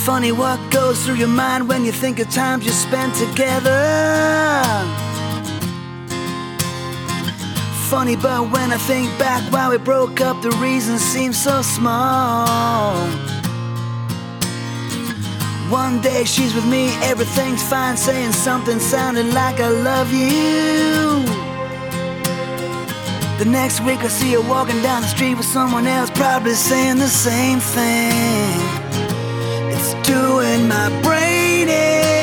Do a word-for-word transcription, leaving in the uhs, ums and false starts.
Funny what goes through your mind when you think of times you spent together. Funny, but when I think back why we broke up, the reason seems so small. One day she's with me, everything's fine, saying something sounding like I love you. The next week I see her walking down the street with someone else, probably saying the same thing. It's doing my brain in.